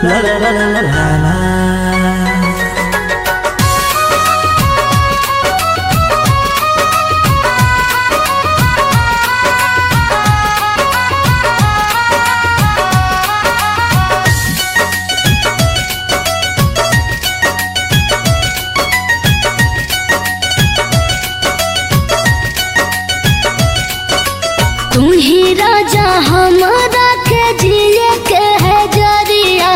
la la la la la la। तू ही राजा हमारा के जिए के है जरिया,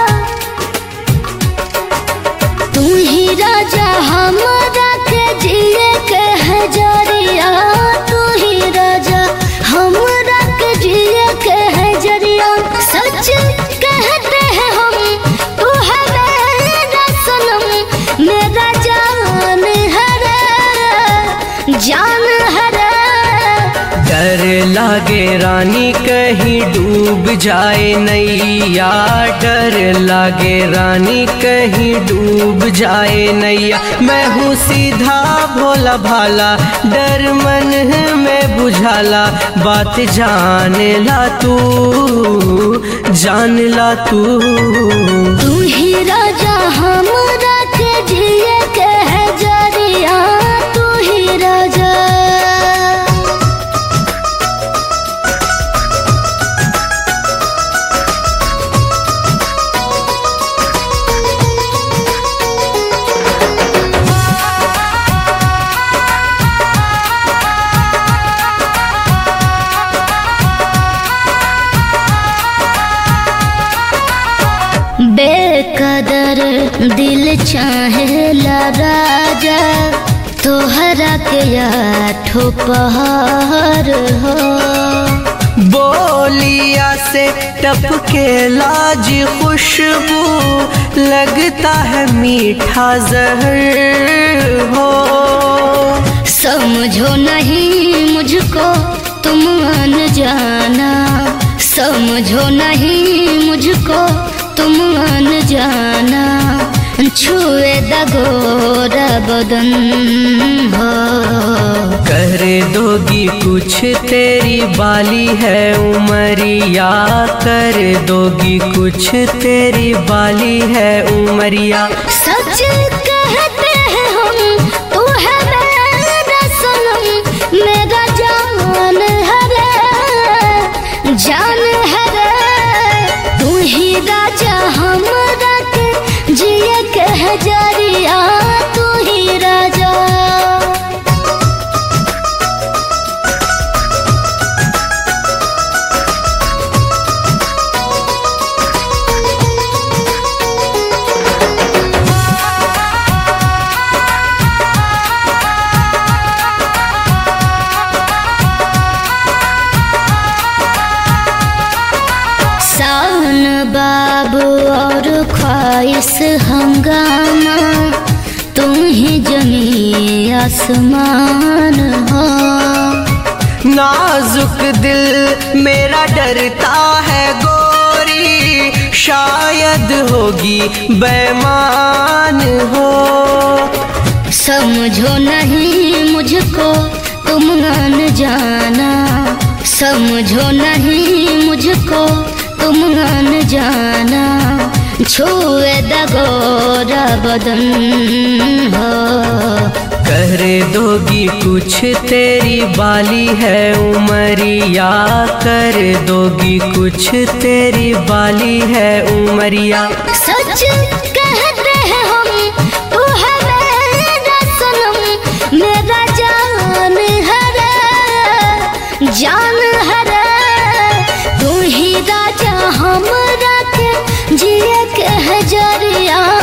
तू ही राजा हमारा के जिए के है जरिया, तू ही राजा हमारा के जिए के है जरिया। सच कहते हैं हम, तू है मेरा सनम, मेरा जान है रे, जान है रे। डर लागे रानी कहीं डूब जाए नैया, डर लागे रानी कहीं डूब जाए नैया। मैं हूँ सीधा भोला भाला, डर मन में बुझाला, बात जान ला तू, जान ला तू। तू ही राजा हमारा के जिए के है जरिया, तू ही राजा। बेकदर दिल चाहेला राजा, तोहरा के आठो पहाड़ हो। बोलिया से टपके लाज खुशबू, लगता है मीठा जहर हो। समझो नहीं मुझको तुम अनजाना, समझो नहीं मुझको तुम अनजाना, छुए दगोरा बदन हो। कर दोगी कुछ तेरी बाली है उमरिया, कर दोगी कुछ तेरी बाली है उमरिया। सच कहते हैं हम, तू है मेरा सनम, मेरा जान है रे, जान है रे। तू ही राजा हमारा के जिए के है जरिया, तू ही राजा। सावन बाबू और ख्वाहिश हंगामा, तुम ही जमी आसमान हो। नाजुक दिल मेरा डरता है गोरी, शायद होगी बेईमान हो। समझो नहीं मुझको तुम अनजाना, समझो नहीं मुझको तुम अनजाना, छुए दगोरा बदन हो। कर दोगी कुछ तेरी बाली है उमरिया, कर दोगी कुछ तेरी बाली है उमरिया। सच कहते हैं हम, तू है मेरा सनम, मेरा जान है रे, जान है रे। तू ही राजा हमारा के जिए के है जरिया,